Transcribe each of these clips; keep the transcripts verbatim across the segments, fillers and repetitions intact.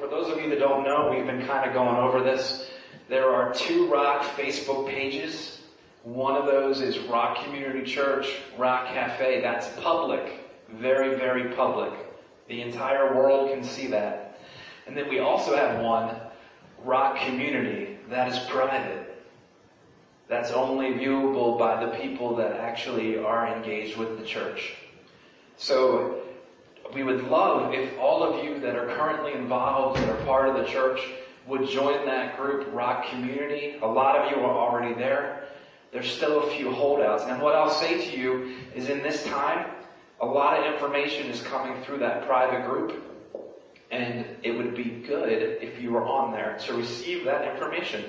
those of you that don't know, we've been kind of going over this. There are two Rock Facebook pages. One of those is Rock Community Church, Rock Cafe. That's public. Very, very public. The entire world can see that. And then we also have one, Rock Community. That is private. That's only viewable by the people that actually are engaged with the church. So we would love if all of you that are currently involved, that are part of the church, would join that group, Rock Community. A lot of you are already there. There's still a few holdouts. And what I'll say to you is in this time, a lot of information is coming through that private group. And it would be good if you were on there to receive that information.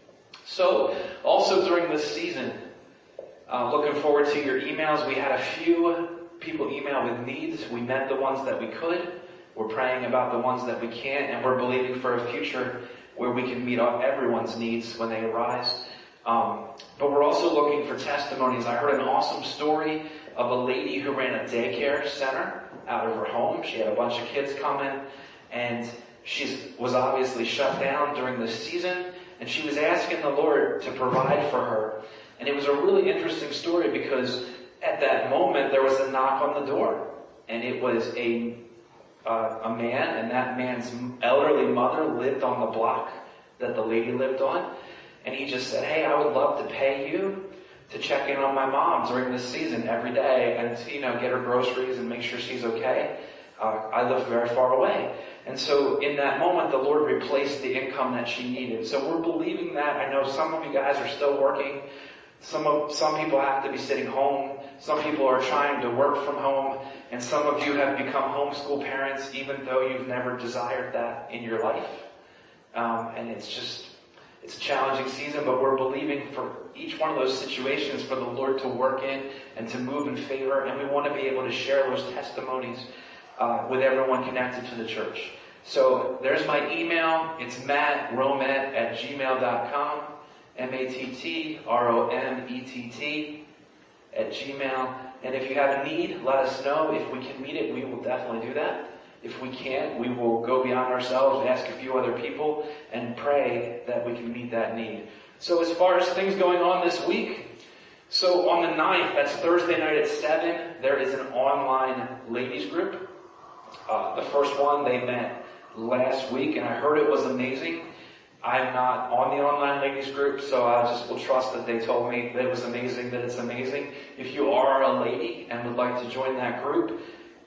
So, also during this season, uh, looking forward to your emails. We had a few people email with needs. We met the ones that we could. We're praying about the ones that we can't, and we're believing for a future where we can meet up everyone's needs when they arise. Um, but we're also looking for testimonies. I heard an awesome story of a lady who ran a daycare center out of her home. She had a bunch of kids come in, and she was obviously shut down during this season, and she was asking the Lord to provide for her. And it was a really interesting story because at that moment, there was a knock on the door, and it was a uh, a man, and that man's elderly mother lived on the block that the lady lived on, and he just said, "Hey, I would love to pay you to check in on my mom during this season every day, and you know, get her groceries and make sure she's okay. Uh, I live very far away." And so in that moment, the Lord replaced the income that she needed. So we're believing that. I know some of you guys are still working. Some of, some people have to be sitting home. Some people are trying to work from home. And some of you have become homeschool parents even though you've never desired that in your life. Um, and it's just, it's a challenging season, but we're believing for each one of those situations for the Lord to work in and to move in favor. And we want to be able to share those testimonies uh, with everyone connected to the church. So there's my email. It's matt romett at gmail dot com. M A T T R O M E T T at Gmail. And if you have a need, let us know. If we can meet it, we will definitely do that. If we can't, we will go beyond ourselves, ask a few other people, and pray that we can meet that need. So as far as things going on this week, so on the ninth, that's Thursday night at seven, there is an online ladies group. Uh, the first one, they met last week, and I heard it was amazing. I'm not on the online ladies group, so I just will trust that they told me that it was amazing, that it's amazing. If you are a lady and would like to join that group,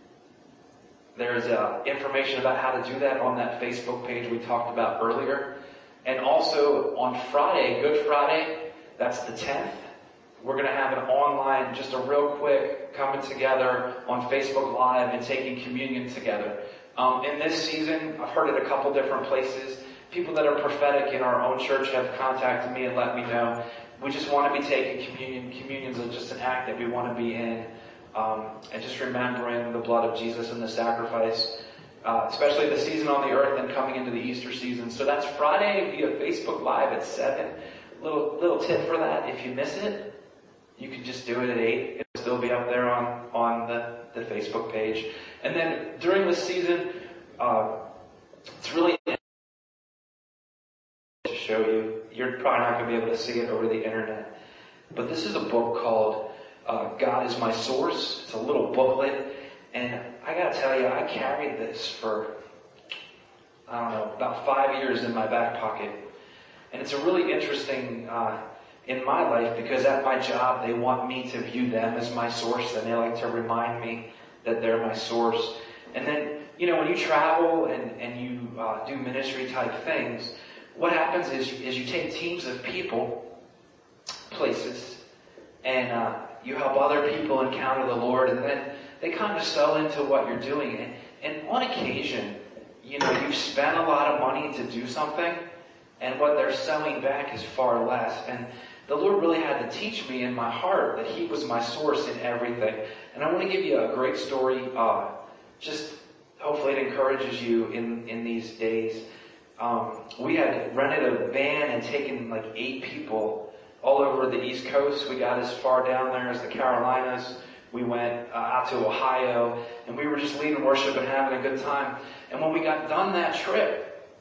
there's uh, information about how to do that on that Facebook page we talked about earlier. And also on Friday, Good Friday, that's the tenth, we're going to have an online, just a real quick coming together on Facebook Live and taking communion together. Um, in this season, I've heard it a couple different places. People that are prophetic in our own church have contacted me and let me know. We just want to be taking communion. Communion's just an act that we want to be in. Um, and just remembering the blood of Jesus and the sacrifice. Uh, especially the season on the earth and coming into the Easter season. So that's Friday via Facebook Live at seven. Little, little tip for that. If you miss it, you can just do it at eight. It'll still be up there on, on the, the Facebook page. And then during the season, uh, it's really to show you. You're probably not going to be able to see it over the internet. But this is a book called uh, God is My Source. It's a little booklet. And I got to tell you, I carried this for, I don't know, about five years in my back pocket. And it's a really interesting uh, in my life because at my job, they want me to view them as my source, and they like to remind me that they're my source. And then, you know, when you travel and, and you uh, do ministry type things, what happens is, is you take teams of people, places, and uh, you help other people encounter the Lord, and then they kind of sell into what you're doing. And, and on occasion, you know, you've spent a lot of money to do something, and what they're selling back is far less. And the Lord really had to teach me in my heart that He was my source in everything. And I want to give you a great story, uh, just hopefully it encourages you in, in these days. Um, we had rented a van and taken like eight people all over the East Coast. We got as far down there as the Carolinas. We went uh, out to Ohio, and we were just leading worship and having a good time. And when we got done that trip,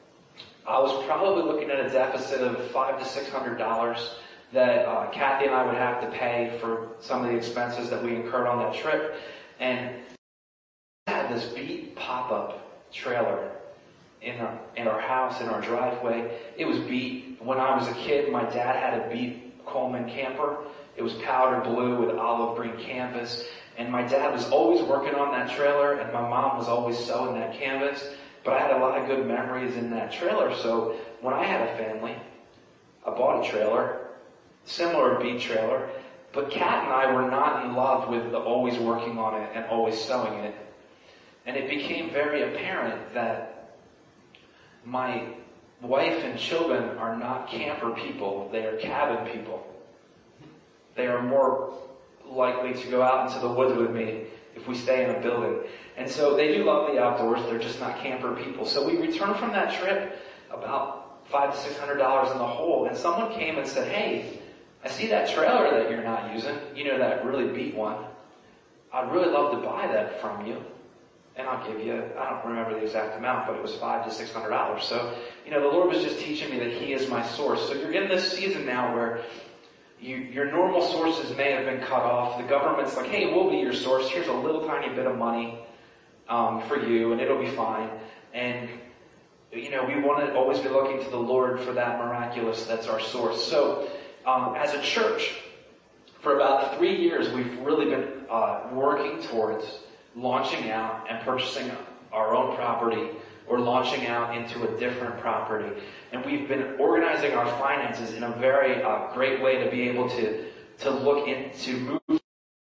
I was probably looking at a deficit of five to six hundred dollars that uh, Kathy and I would have to pay for some of the expenses that we incurred on that trip. And I had this beat pop-up trailer in our, in our house, in our driveway. It was beat. When I was a kid, my dad had a beat Coleman camper. It was powder blue with olive green canvas. And my dad was always working on that trailer, and my mom was always sewing that canvas. But I had a lot of good memories in that trailer. So when I had a family, I bought a trailer, similar beat trailer. But Kat and I were not in love with the always working on it and always sewing it. And it became very apparent that my wife and children are not camper people. They are cabin people. They are more likely to go out into the woods with me if we stay in a building. And so they do love the outdoors. They're just not camper people. So we returned from that trip about five to six hundred dollars in the hole. And someone came and said, "Hey, I see that trailer that you're not using. You know, that really beat one. I'd really love to buy that from you. And I'll give you, I don't remember the exact amount, but it was five to six hundred dollars. So, you know, the Lord was just teaching me that He is my source. So you're in this season now where you, your normal sources may have been cut off. The government's like, "Hey, we'll be your source. Here's a little tiny bit of money um, for you, and it'll be fine." And, you know, we want to always be looking to the Lord for that miraculous that's our source. So, um, as a church, for about three years, we've really been uh, working towards launching out and purchasing our own property or launching out into a different property. And we've been organizing our finances in a very uh, great way to be able to, to look into move.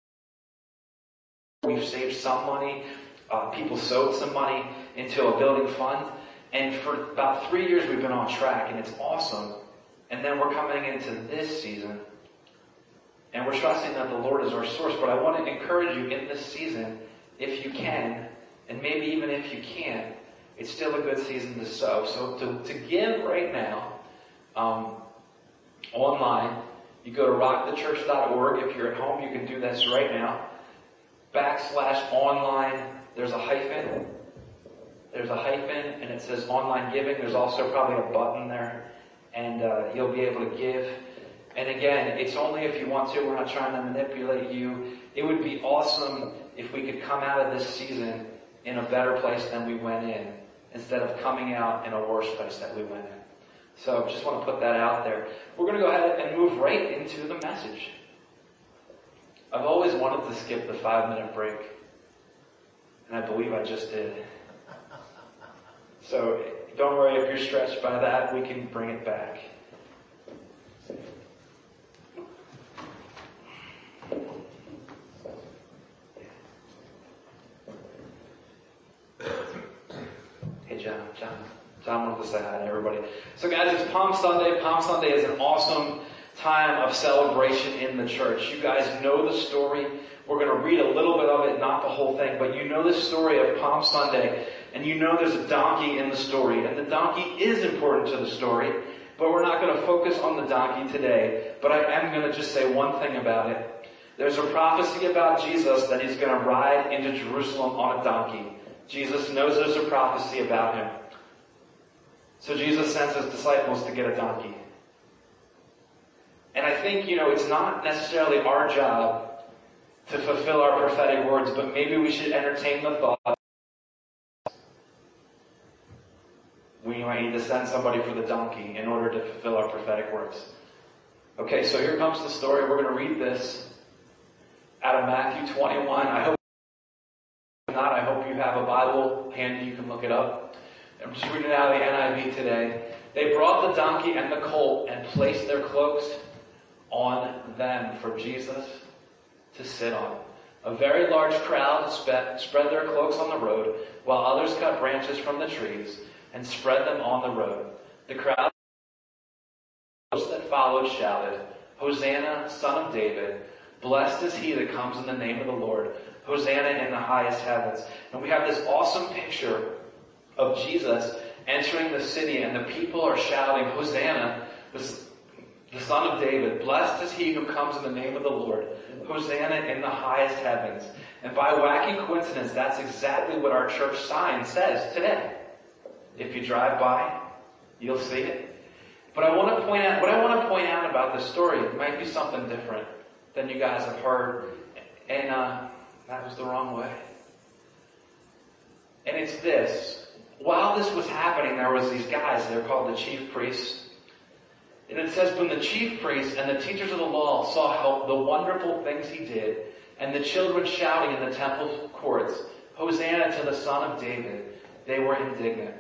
We've saved some money. Uh, people sowed some money into a building fund. And for about three years we've been on track, and it's awesome. And then we're coming into this season, and we're trusting that the Lord is our source. But I want to encourage you in this season, if you can, and maybe even if you can't, it's still a good season to sow. So to, to give right now, um, online, you go to rock the church dot org. If you're at home, you can do this right now. Backslash online, there's a hyphen. There's a hyphen, and it says online giving. There's also probably a button there, and uh, you'll be able to give. And again, it's only if you want to. We're not trying to manipulate you. It would be awesome if we could come out of this season in a better place than we went in, instead of coming out in a worse place that we went in. So just want to put that out there. We're going to go ahead and move right into the message. I've always wanted to skip the five-minute break, and I believe I just did. So don't worry if you're stretched by that. We can bring it back. Hey, John. John. John wanted to say hi to everybody. So guys, it's Palm Sunday. Palm Sunday is an awesome time of celebration in the church. You guys know the story. We're going to read a little bit of it, not the whole thing, but you know the story of Palm Sunday, and you know there's a donkey in the story, and the donkey is important to the story, but we're not going to focus on the donkey today, but I am going to just say one thing about it. There's a prophecy about Jesus that he's going to ride into Jerusalem on a donkey. Jesus knows there's a prophecy about him. So Jesus sends his disciples to get a donkey. And I think, you know, it's not necessarily our job to fulfill our prophetic words, but maybe we should entertain the thought we might need to send somebody for the donkey in order to fulfill our prophetic words. Okay, so here comes the story. We're going to read this out of Matthew twenty-one. I hope not. I hope you have a Bible handy. You can look it up. I'm just reading it out of the N I V today. They brought the donkey and the colt and placed their cloaks on them for Jesus to sit on. A very large crowd spread their cloaks on the road, while others cut branches from the trees and spread them on the road. The crowd that followed shouted, "Hosanna, Son of David! Blessed is he that comes in the name of the Lord! Hosanna in the highest heavens!" And we have this awesome picture of Jesus entering the city, and the people are shouting, "Hosanna, the Son of David! Blessed is he who comes in the name of the Lord! Hosanna in the highest heavens!" And by wacky coincidence, that's exactly what our church sign says today. If you drive by, You'll see it. But I want to point out, what I want to point out about this story, it might be something different than you guys have heard. And uh, that was the wrong way. And it's this. While this was happening, there was these guys, they're called the chief priests. And it says, when the chief priests and the teachers of the law saw how the wonderful things he did, and the children shouting in the temple courts, Hosanna to the Son of David, they were indignant.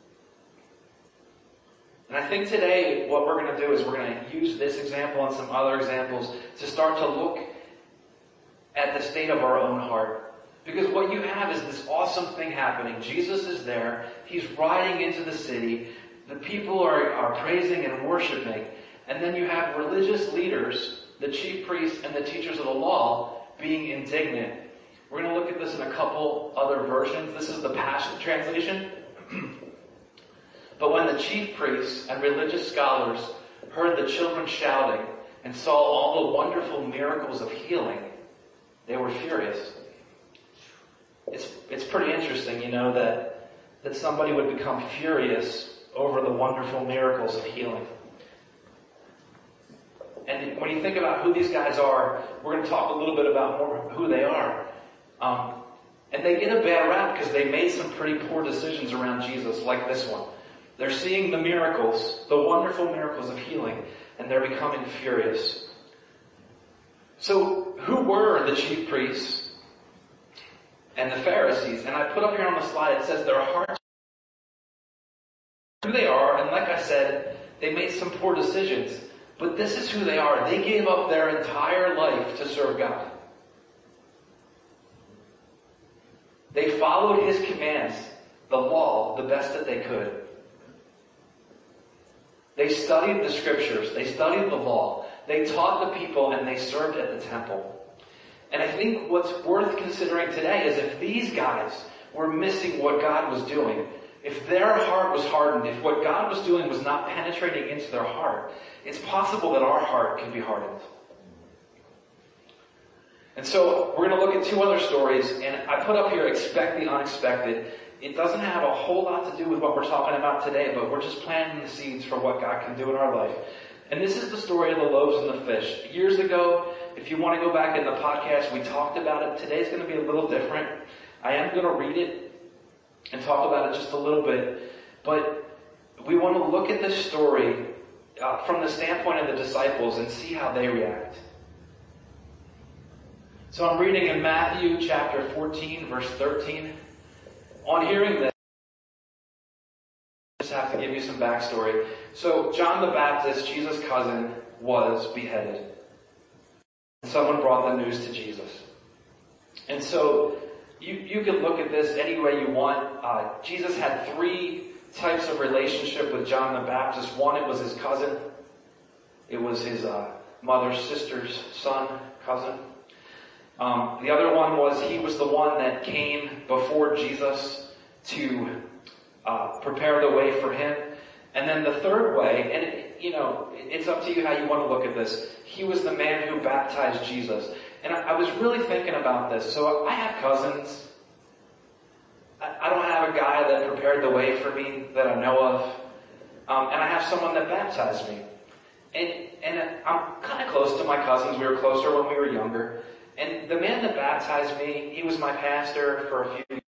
And I think today what we're going to do is we're going to use this example and some other examples to start to look at the state of our own heart. Because what you have is this awesome thing happening. Jesus is there. He's riding into the city. The people are, are praising and worshiping. And then you have religious leaders, the chief priests and the teachers of the law, being indignant. We're going to look at this in a couple other versions. This is the Passion Translation. But when the chief priests and religious scholars heard the children shouting and saw all the wonderful miracles of healing, they were furious. It's it's pretty interesting, you know, that that somebody would become furious over the wonderful miracles of healing. And when you think about who these guys are, we're going to talk a little bit about more who they are. Um, and they get a bad rap because they made some pretty poor decisions around Jesus, like this one. They're seeing the miracles, the wonderful miracles of healing, and they're becoming furious. So, who were the chief priests and the Pharisees? And I put up here on the slide, it says their hearts, who they are, and like I said, they made some poor decisions. But this is who they are. They gave up their entire life to serve God. They followed His commands, the law, the best that they could. They studied the scriptures. They studied the law. They taught the people and they served at the temple. And I think what's worth considering today is if these guys were missing what God was doing, if their heart was hardened, if what God was doing was not penetrating into their heart, it's possible that our heart can be hardened. And so we're going to look at two other stories, and I put up here, expect the unexpected. It doesn't have a whole lot to do with what we're talking about today, but we're just planting the seeds for what God can do in our life. And this is the story of the loaves and the fish. Years ago, if you want to go back in the podcast, we talked about it. Today's going to be a little different. I am going to read it and talk about it just a little bit. But we want to look at this story uh, from the standpoint of the disciples and see how they react. So I'm reading in Matthew chapter fourteen, verse thirteen. On hearing this, I just have to give you some backstory. So John the Baptist, Jesus' cousin, was beheaded. Someone brought the news to Jesus. And so you, you can look at this any way you want. Uh, Jesus had three types of relationship with John the Baptist. One, it was his cousin. It was his uh, mother's sister's son, cousin. Um, the other one was he was the one that came before Jesus to uh, prepare the way for him. And then the third way, and it, you know, it's up to you how you want to look at this. He was the man who baptized Jesus. And I, I was really thinking about this. So I have cousins. I, I don't have a guy that prepared the way for me that I know of. Um, and I have someone that baptized me. And, and I'm kind of close to my cousins. We were closer when we were younger. And the man that baptized me, he was my pastor for a few years.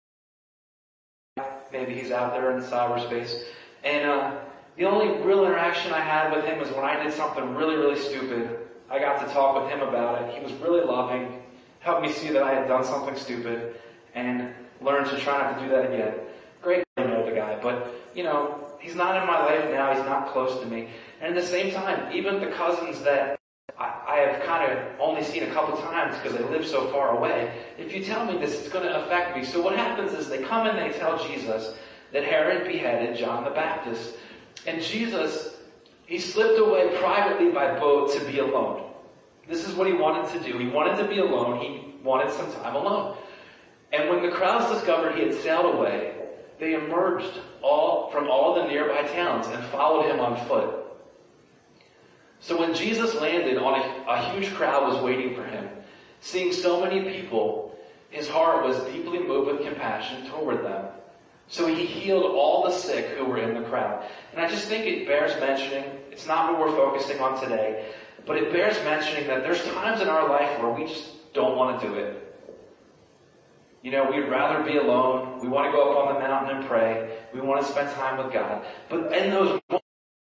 Maybe he's out there in cyberspace. And uh, the only real interaction I had with him was when I did something really, really stupid. I got to talk with him about it. He was really loving, helped me see that I had done something stupid, and learned to try not to do that again. Great to know the guy, but, you know, he's not in my life now. He's not close to me. And at the same time, even the cousins that I have kind of only seen a couple times because they live so far away. If you tell me this, it's going to affect me. So what happens is they come and they tell Jesus that Herod beheaded John the Baptist. And Jesus, he slipped away privately by boat to be alone. This is what he wanted to do. He wanted to be alone. He wanted some time alone. And when the crowds discovered he had sailed away, they emerged all from all the nearby towns and followed him on foot. So when Jesus landed, on a, a huge crowd was waiting for him. Seeing so many people, his heart was deeply moved with compassion toward them. So he healed all the sick who were in the crowd. And I just think it bears mentioning, it's not what we're focusing on today, but it bears mentioning that there's times in our life where we just don't want to do it. You know, we'd rather be alone. We want to go up on the mountain and pray. We want to spend time with God. But in those moments,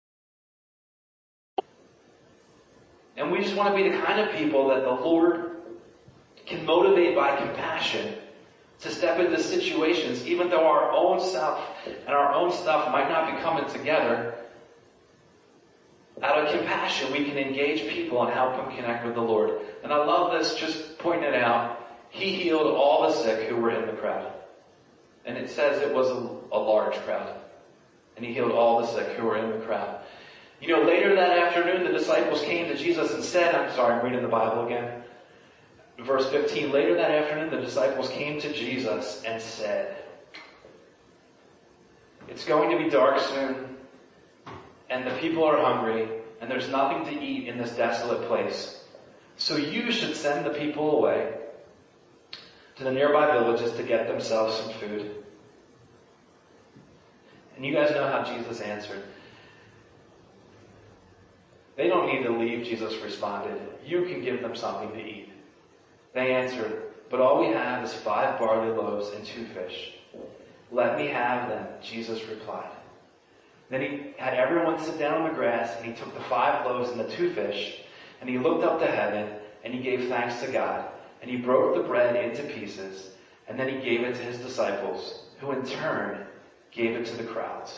and we just want to be the kind of people that the Lord can motivate by compassion to step into situations, even though our own self and our own stuff might not be coming together. Out of compassion, we can engage people and help them connect with the Lord. And I love this, just pointing it out. He healed all the sick who were in the crowd. And it says it was a, a large crowd. And he healed all the sick who were in the crowd. You know, later that afternoon, the disciples came to Jesus and said, I'm sorry, I'm reading the Bible again. Verse fifteen, later that afternoon, the disciples came to Jesus and said, it's going to be dark soon, and the people are hungry, and there's nothing to eat in this desolate place. So you should send the people away to the nearby villages to get themselves some food. And you guys know how Jesus answered. They don't need to leave, Jesus responded. You can give them something to eat. They answered, but all we have is five barley loaves and two fish. Let me have them, Jesus replied. Then he had everyone sit down on the grass, and he took the five loaves and the two fish, and he looked up to heaven, and he gave thanks to God, and he broke the bread into pieces, and then he gave it to his disciples, who in turn gave it to the crowds.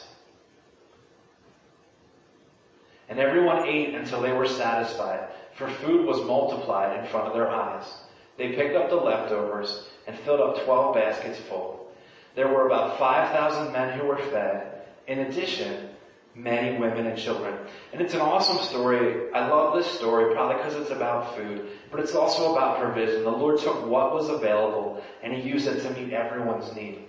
And everyone ate until they were satisfied, for food was multiplied in front of their eyes. They picked up the leftovers and filled up twelve baskets full. There were about five thousand men who were fed. In addition, many women and children. And it's an awesome story. I love this story, probably because it's about food, but it's also about provision. The Lord took what was available and he used it to meet everyone's need.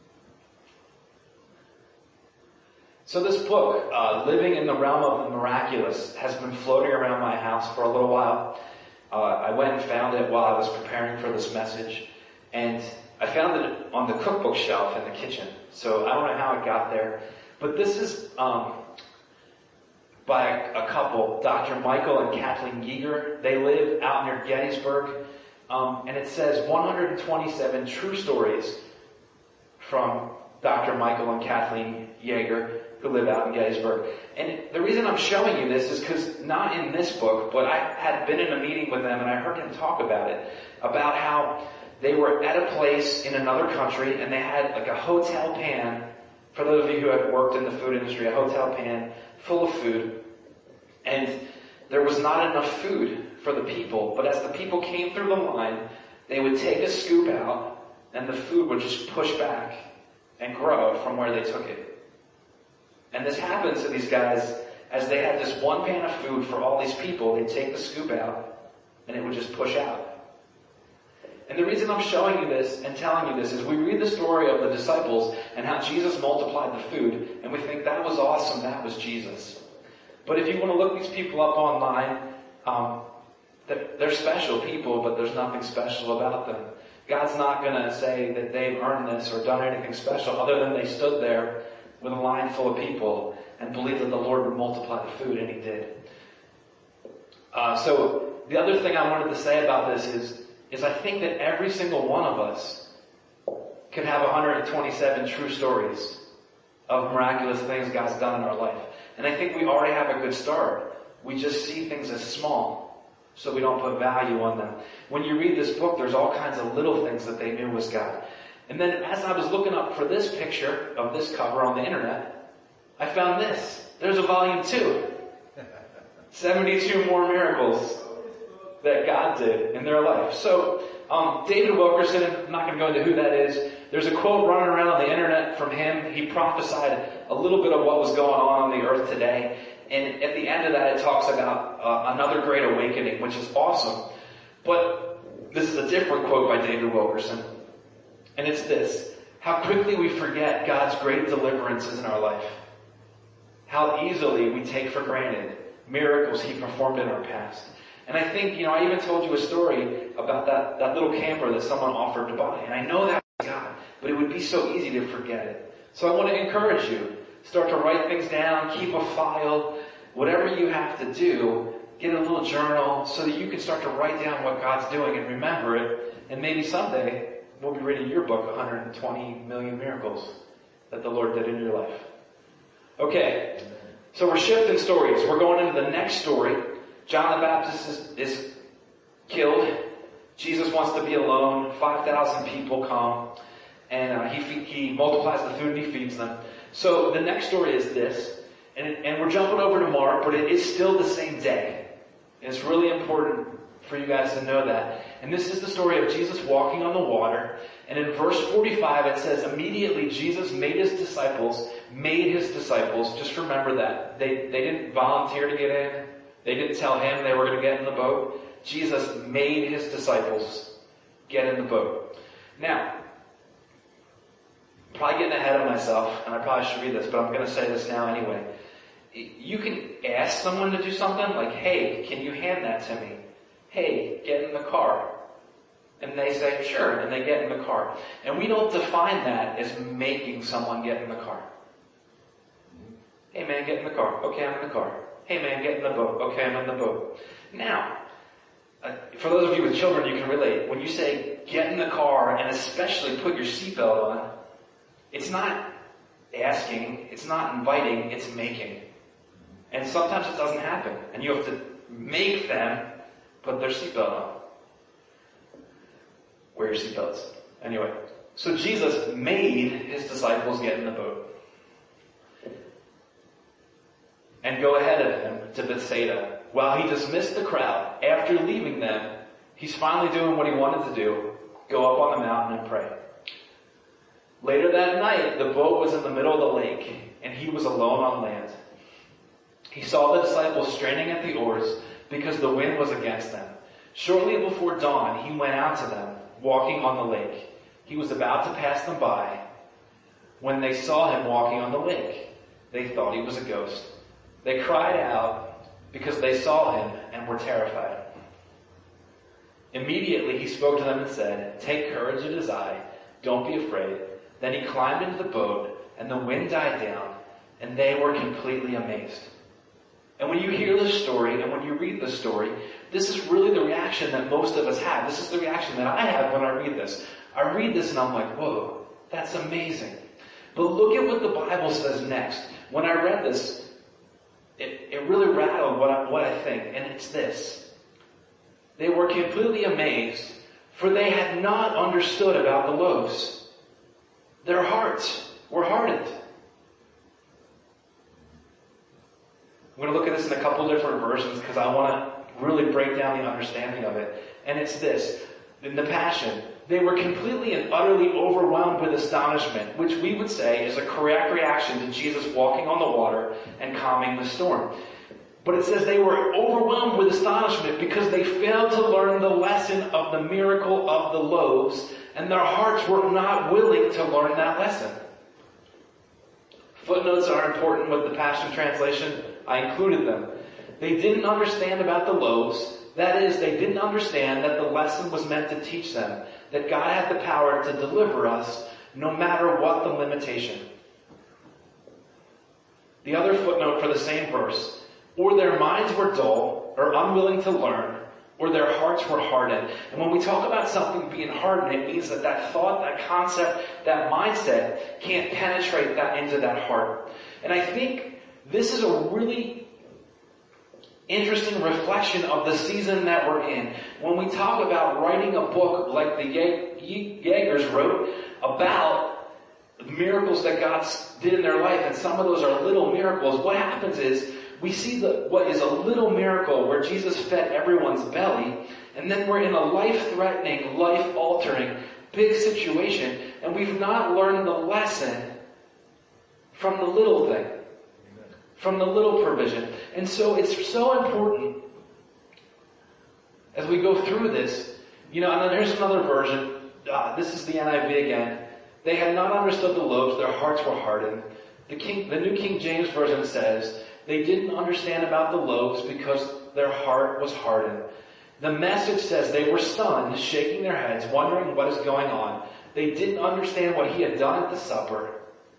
So this book, uh, Living in the Realm of the Miraculous, has been floating around my house for a little while. Uh, I went and found it while I was preparing for this message, and I found it on the cookbook shelf in the kitchen. So I don't know how it got there. But this is um, by a, a couple, Doctor Michael and Kathleen Yeager. They live out near Gettysburg. Um, and it says one hundred twenty-seven true stories from Doctor Michael and Kathleen Yeager, who live out in Gettysburg. And the reason I'm showing you this is because not in this book, but I had been in a meeting with them and I heard him talk about it, about how they were at a place in another country and they had like a hotel pan. For those of you who have worked in the food industry, a hotel pan full of food. And there was not enough food for the people. But as the people came through the line, they would take a scoop out and the food would just push back and grow from where they took it. And this happens to these guys as they had this one pan of food for all these people. They'd take the scoop out and it would just push out. And the reason I'm showing you this and telling you this is we read the story of the disciples and how Jesus multiplied the food, and we think that was awesome, that was Jesus. But if you want to look these people up online, um, they're, they're special people, but there's nothing special about them. God's not going to say that they've earned this or done anything special other than they stood there with a line full of people and believed that the Lord would multiply the food, and he did. Uh, so the other thing I wanted to say about this is is I think that every single one of us could have one hundred twenty-seven true stories of miraculous things God's done in our life. And I think we already have a good start. We just see things as small, so we don't put value on them. When you read this book, there's all kinds of little things that they knew was God. And then as I was looking up for this picture of this cover on the internet, I found this. There's a volume two. seventy-two more miracles that God did in their life. So, um, David Wilkerson, I'm not going to go into who that is. There's a quote running around on the internet from him. He prophesied a little bit of what was going on on the earth today. And at the end of that, it talks about uh, another great awakening, which is awesome. But this is a different quote by David Wilkerson. And it's this: how quickly we forget God's great deliverances in our life. How easily we take for granted miracles he performed in our past. And I think, you know, I even told you a story about that, that little camper that someone offered to buy. And I know that was God, but it would be so easy to forget it. So I want to encourage you. Start to write things down, keep a file, whatever you have to do, get a little journal so that you can start to write down what God's doing and remember it. And maybe someday we'll be reading your book, one hundred twenty million miracles that the Lord did in your life. Okay, so we're shifting stories. We're going into the next story. John the Baptist is, is killed. Jesus wants to be alone. five thousand people come. And uh, he, he multiplies the food and he feeds them. So the next story is this. And, and we're jumping over to Mark, but it is still the same day. And it's really important for you guys to know that. And this is the story of Jesus walking on the water. And in verse forty-five it says, immediately Jesus made his disciples, made his disciples, just remember that. They, they didn't volunteer to get in. They didn't tell him they were going to get in the boat. Jesus made his disciples get in the boat. Now, I'm probably getting ahead of myself, and I probably should read this, but I'm going to say this now anyway. You can ask someone to do something like, hey, can you hand that to me? Hey, get in the car. And they say, sure, and they get in the car. And we don't define that as making someone get in the car. Hey man, get in the car. Okay, I'm in the car. Hey man, get in the boat. Okay, I'm in the boat. Now, uh, for those of you with children, you can relate. When you say, get in the car, and especially put your seatbelt on, it's not asking, it's not inviting, it's making. And sometimes it doesn't happen. And you have to make them put their seatbelt on. Wear your seatbelts. Anyway, so Jesus made his disciples get in the boat. And go ahead of him to Bethsaida. While he dismissed the crowd, after leaving them, he's finally doing what he wanted to do. Go up on the mountain and pray. Later that night, the boat was in the middle of the lake, and he was alone on land. He saw the disciples straining at the oars because the wind was against them. Shortly before dawn, he went out to them, walking on the lake. He was about to pass them by when they saw him walking on the lake. They thought he was a ghost. They cried out because they saw him and were terrified. Immediately he spoke to them and said, take courage, it is I. Don't be afraid. Then he climbed into the boat, and the wind died down, and they were completely amazed. And when you hear this story, and when you read this story, this is really the reaction that most of us have. This is the reaction that I have when I read this. I read this and I'm like, whoa, that's amazing. But look at what the Bible says next. When I read this, it, it really rattled what I, what I think, and it's this. They were completely amazed, for they had not understood about the loaves. Their hearts were hardened. I'm going to look at this in a couple different versions because I want to really break down the understanding of it. And it's this. In the Passion, they were completely and utterly overwhelmed with astonishment, which we would say is a correct reaction to Jesus walking on the water and calming the storm. But it says they were overwhelmed with astonishment because they failed to learn the lesson of the miracle of the loaves, and their hearts were not willing to learn that lesson. Footnotes are important with the Passion Translation. I included them. They didn't understand about the loaves. That is, they didn't understand that the lesson was meant to teach them that God had the power to deliver us no matter what the limitation. The other footnote for the same verse, or their minds were dull or unwilling to learn, or their hearts were hardened. And when we talk about something being hardened, it means that that thought, that concept, that mindset can't penetrate that into that heart. And I think this is a really interesting reflection of the season that we're in. When we talk about writing a book like the Jaegers wrote about miracles that God did in their life, and some of those are little miracles, what happens is we see the, what is a little miracle where Jesus fed everyone's belly, and then we're in a life-threatening, life-altering, big situation, and we've not learned the lesson from the little thing, from the little provision. And so it's so important as we go through this, you know, and then here's another version. Uh, this is the N I V again. They had not understood the loaves, their hearts were hardened. The, King, the New King James Version says, they didn't understand about the loaves because their heart was hardened. The Message says they were stunned, shaking their heads, wondering what is going on. They didn't understand what he had done at the supper.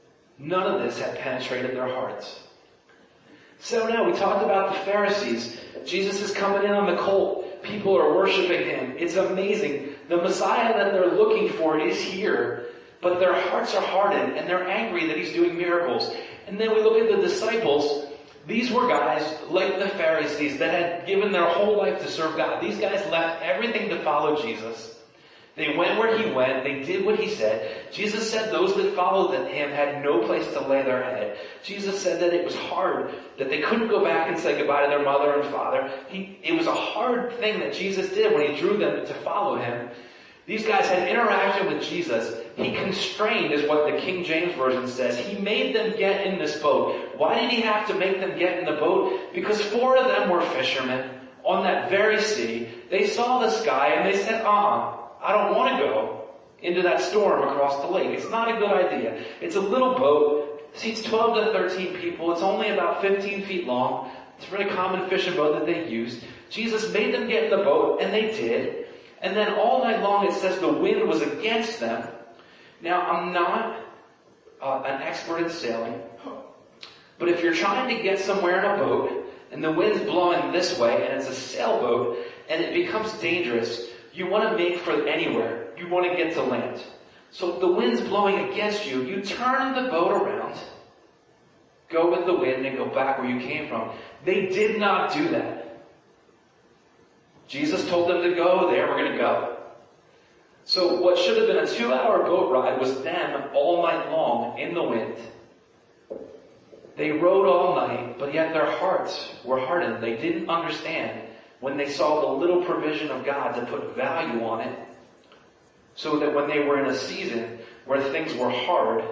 None of this had penetrated their hearts. So now we talked about the Pharisees. Jesus is coming in on the colt. People are worshiping him. It's amazing. The Messiah that they're looking for is here, but their hearts are hardened and they're angry that he's doing miracles. And then we look at the disciples. These were guys like the Pharisees that had given their whole life to serve God. These guys left everything to follow Jesus. They went where he went. They did what he said. Jesus said those that followed him had no place to lay their head. Jesus said that it was hard, that they couldn't go back and say goodbye to their mother and father. He, it was a hard thing that Jesus did when he drew them to follow him. These guys had interaction with Jesus. He constrained, is what the King James Version says. He made them get in this boat. Why did he have to make them get in the boat? Because four of them were fishermen on that very sea. They saw the sky and they said, uh-uh. I don't want to go into that storm across the lake. It's not a good idea. It's a little boat. It seats twelve to thirteen people. It's only about fifteen feet long. It's a very common fishing boat that they used. Jesus made them get in the boat, and they did. And then all night long it says the wind was against them. Now, I'm not uh, an expert in sailing, but if you're trying to get somewhere in a boat, and the wind's blowing this way, and it's a sailboat, and it becomes dangerous, you want to make for anywhere. You want to get to land. So if the wind's blowing against you, you turn the boat around, go with the wind, and go back where you came from. They did not do that. Jesus told them to go there, we're going to go. So what should have been a two-hour boat ride was them all night long in the wind. They rode all night, but yet their hearts were hardened. They didn't understand when they saw the little provision of God to put value on it, so that when they were in a season where things were hard,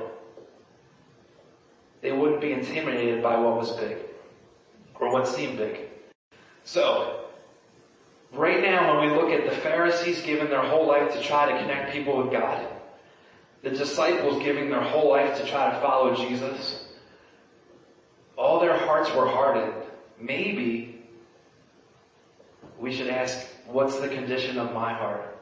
they wouldn't be intimidated by what was big, or what seemed big. So, right now when we look at the Pharisees giving their whole life to try to connect people with God, the disciples giving their whole life to try to follow Jesus, all their hearts were hardened. Maybe we should ask, what's the condition of my heart?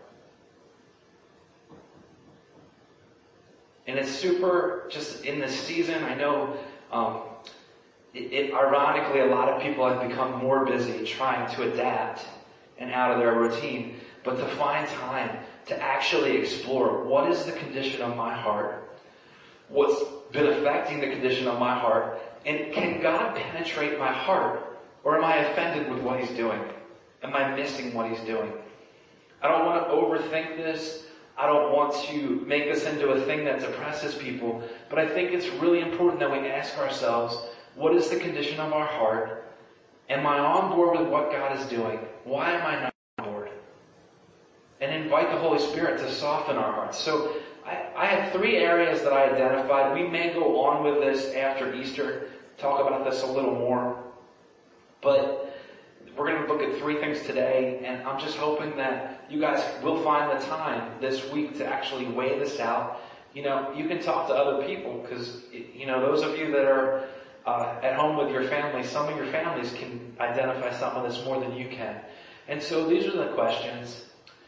And it's super, just in this season, I know, um, it, it, ironically, a lot of people have become more busy trying to adapt and out of their routine, but to find time to actually explore, what is the condition of my heart? What's been affecting the condition of my heart? And can God penetrate my heart? Or am I offended with what he's doing? Am I missing what he's doing? I don't want to overthink this. I don't want to make this into a thing that depresses people. But I think it's really important that we ask ourselves, what is the condition of our heart? Am I on board with what God is doing? Why am I not on board? And invite the Holy Spirit to soften our hearts. So I, I have three areas that I identified. We may go on with this after Easter, talk about this a little more. But we're going to look at three things today, and I'm just hoping that you guys will find the time this week to actually weigh this out. You know, you can talk to other people, because, you know, those of you that are uh, at home with your family, some of your families can identify some of this more than you can. And so these are the questions.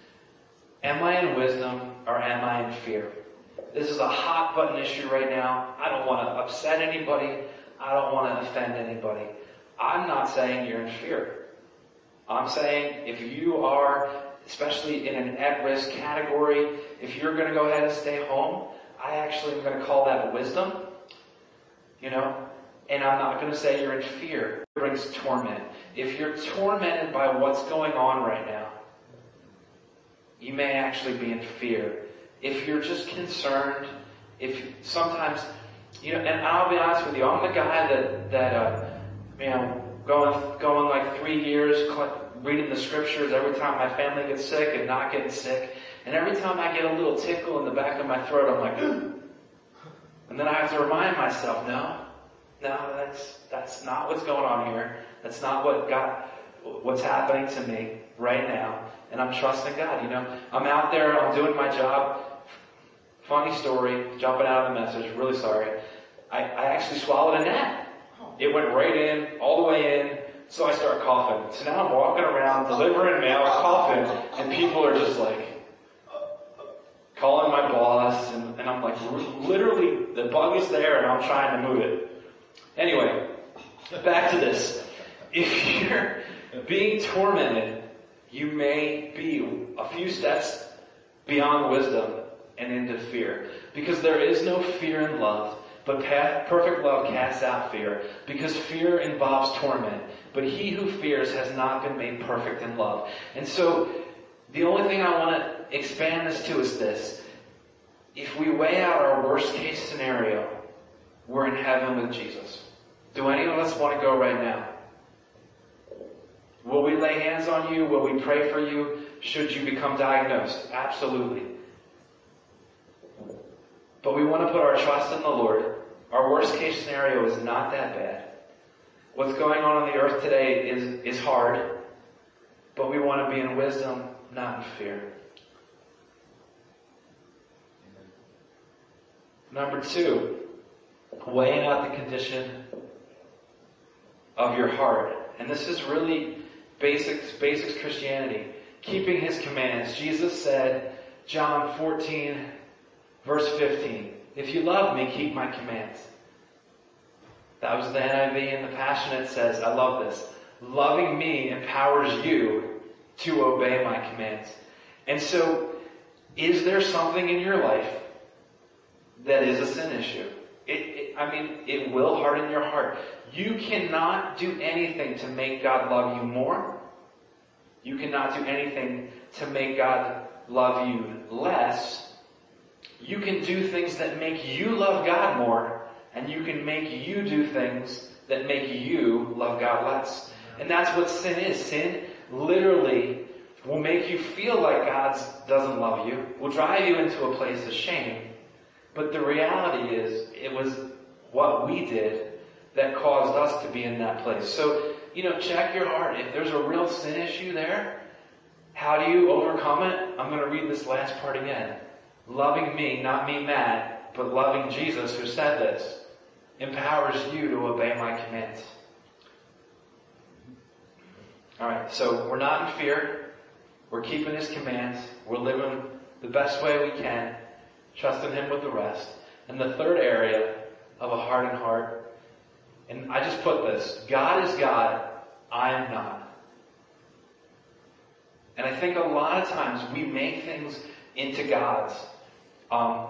Am I in wisdom, or am I in fear? This is a hot button issue right now. I don't want to upset anybody. I don't want to offend anybody. I'm not saying you're in fear. I'm saying if you are, especially in an at-risk category, if you're going to go ahead and stay home, I actually am going to call that wisdom, you know, and I'm not going to say you're in fear. It brings torment. If you're tormented by what's going on right now, you may actually be in fear. If you're just concerned, if sometimes, you know, and I'll be honest with you, I'm the guy that, that, uh, you know, going, going like three years, reading the scriptures every time my family gets sick and not getting sick. And every time I get a little tickle in the back of my throat, I'm like, ugh. And then I have to remind myself, no, no, that's, that's not what's going on here. That's not what God, what's happening to me right now. And I'm trusting God, you know. I'm out there, I'm doing my job. Funny story, jumping out of the message, really sorry. I, I actually swallowed a gnat. It went right in, all the way in, so I start coughing. So now I'm walking around delivering mail, coughing, and people are just like, calling my boss, and, and I'm like, literally, the bug is there and I'm trying to move it. Anyway, back to this. If you're being tormented, you may be a few steps beyond wisdom and into fear. Because there is no fear in love, but perfect love casts out fear. Because fear involves torment. But he who fears has not been made perfect in love. And so, the only thing I want to expand this to is this. If we weigh out our worst case scenario, we're in heaven with Jesus. Do any of us want to go right now? Will we lay hands on you? Will we pray for you? Should you become diagnosed? Absolutely. But we want to put our trust in the Lord. Our worst case scenario is not that bad. What's going on on the earth today is, is hard. But we want to be in wisdom, not in fear. Number two, weighing out the condition of your heart. And this is really basics, basics Christianity. Keeping His commands. Jesus said, John fourteen, verse fifteen, if you love me, keep my commands. That was the N I V, and the Passionate says, I love this. Loving me empowers you to obey my commands. And so, is there something in your life that is a sin issue? It, it, I mean, it will harden your heart. You cannot do anything to make God love you more. You cannot do anything to make God love you less. You can do things that make you love God more, and you can make you do things that make you love God less. And that's what sin is. Sin literally will make you feel like God doesn't love you, will drive you into a place of shame. But the reality is, it was what we did that caused us to be in that place. So, you know, check your heart. If there's a real sin issue there, how do you overcome it? I'm going to read this last part again. Loving me, not me mad, but loving Jesus who said this, empowers you to obey my commands. Alright, so we're not in fear. We're keeping His commands. We're living the best way we can, trusting Him with the rest. And the third area of a hardened heart, and I just put this, God is God, I am not. And I think a lot of times we make things into gods. Um,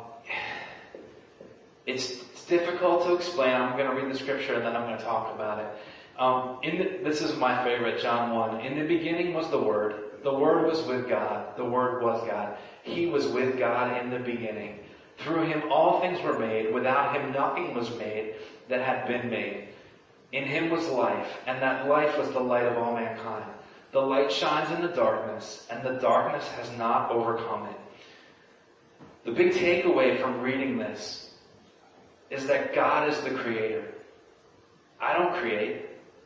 it's, it's difficult to explain. I'm going to read the scripture and then I'm going to talk about it. Um, in the, this is my favorite, John one. In the beginning was the Word. The Word was with God. The Word was God. He was with God in the beginning. Through Him all things were made. Without Him nothing was made that had been made. In Him was life, and that life was the light of all mankind. The light shines in the darkness, and the darkness has not overcome it. The big takeaway from reading this is that God is the creator. I don't create.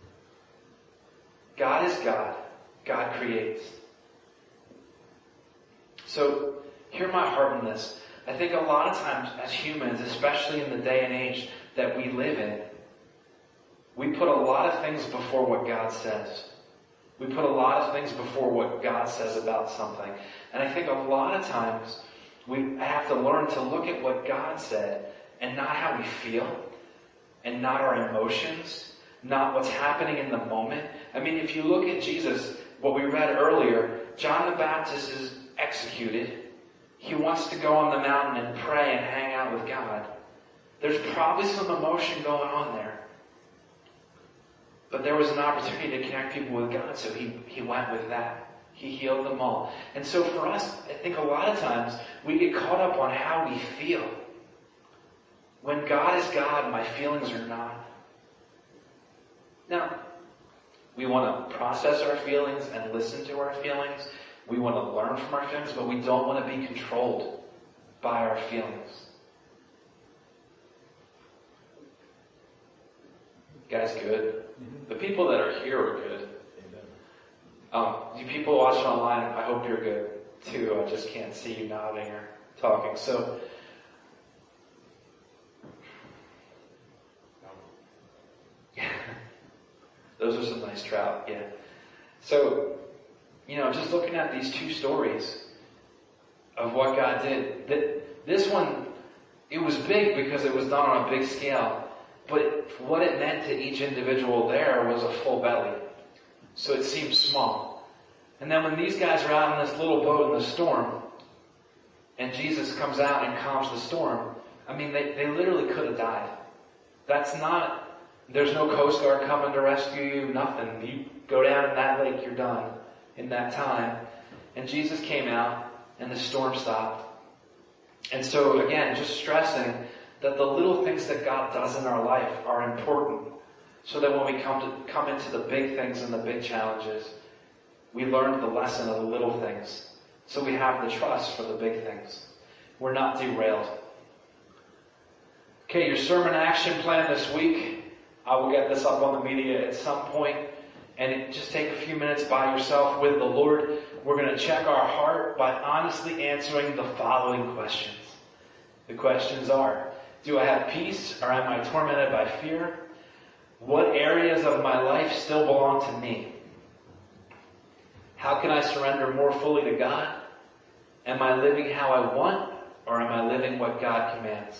God is God. God creates. So, hear my heart in this. I think a lot of times as humans, especially in the day and age that we live in, we put a lot of things before what God says. We put a lot of things before what God says about something. And I think a lot of times we have to learn to look at what God said and not how we feel and not our emotions, not what's happening in the moment. I mean, if you look at Jesus, what we read earlier, John the Baptist is executed. He wants to go on the mountain and pray and hang out with God. There's probably some emotion going on there. But there was an opportunity to connect people with God, so he, he went with that. He healed them all. And so for us, I think a lot of times we get caught up on how we feel. When God is God, my feelings are not. Now, we want to process our feelings and listen to our feelings. We want to learn from our feelings, but we don't want to be controlled by our feelings. Guys, good? Mm-hmm. The people that are here are good. Um, you people watching online, I hope you're good too. I just can't see you nodding or talking. So, those are some nice trout, yeah. So, you know, just looking at these two stories, of what God did. This one, it was big because it was done on a big scale. But what it meant to each individual there was a full belly. So it seemed small. And then when these guys are out in this little boat in the storm, and Jesus comes out and calms the storm, I mean, they, they literally could have died. That's not, there's no Coast Guard coming to rescue you, nothing. You go down in that lake, you're done in that time. And Jesus came out, and the storm stopped. And so again, just stressing that the little things that God does in our life are important, so that when we come to come into the big things and the big challenges, we learn the lesson of the little things. So we have the trust for the big things. We're not derailed. Okay, your sermon action plan this week. I will get this up on the media at some point. And it, just take a few minutes by yourself with the Lord. We're going to check our heart by honestly answering the following questions. The questions are, do I have peace or am I tormented by fear? What areas of my life still belong to me? How can I surrender more fully to God? Am I living how I want or am I living what God commands?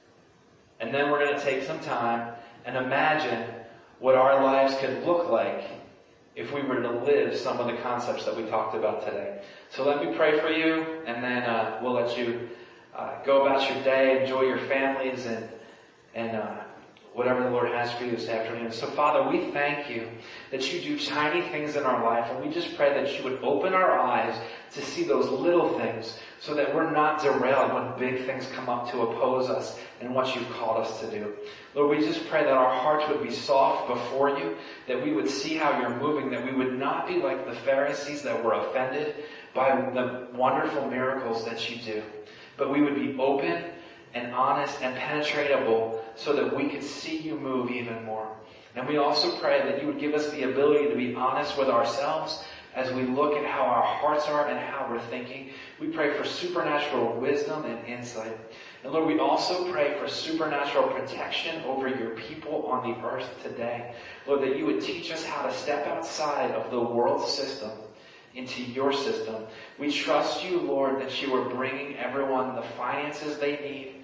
And then we're going to take some time and imagine what our lives could look like if we were to live some of the concepts that we talked about today. So let me pray for you, and then uh, we'll let you uh, go about your day, enjoy your families, and and uh, whatever the Lord has for you this afternoon. So Father, we thank you that you do tiny things in our life, and we just pray that you would open our eyes to see those little things so that we're not derailed when big things come up to oppose us and what you've called us to do. Lord, we just pray that our hearts would be soft before you, that we would see how you're moving, that we would not be like the Pharisees that were offended by the wonderful miracles that you do, but we would be open and honest and penetratable so that we could see you move even more. And we also pray that you would give us the ability to be honest with ourselves as we look at how our hearts are and how we're thinking. We pray for supernatural wisdom and insight. And Lord, we also pray for supernatural protection over your people on the earth today. Lord, that you would teach us how to step outside of the world system into your system. We trust you, Lord, that you are bringing everyone the finances they need,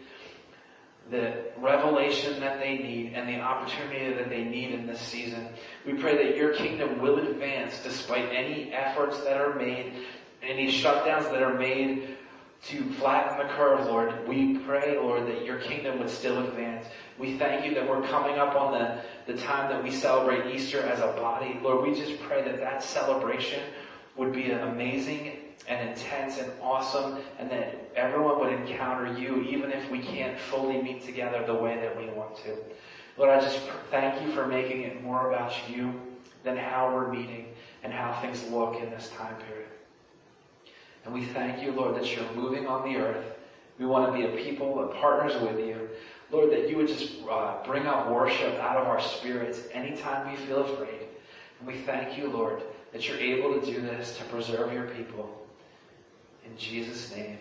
the revelation that they need, and the opportunity that they need in this season. We pray that your kingdom will advance despite any efforts that are made, any shutdowns that are made to flatten the curve, Lord. We pray, Lord, that your kingdom would still advance. We thank you that we're coming up on the, the time that we celebrate Easter as a body. Lord, we just pray that that celebration would be amazing and intense and awesome, and that everyone would encounter you even if we can't fully meet together the way that we want to. Lord, I just thank you for making it more about you than how we're meeting and how things look in this time period. And we thank you, Lord, that you're moving on the earth. We want to be a people that partners with you. Lord, that you would just uh, bring out worship out of our spirits anytime we feel afraid. And we thank you, Lord, that you're able to do this to preserve your people. In Jesus' name,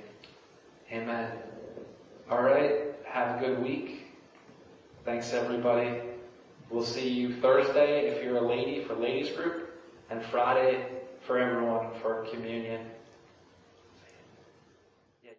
amen. All right, have a good week. Thanks, everybody. We'll see you Thursday if you're a lady for ladies group, and Friday for everyone for communion.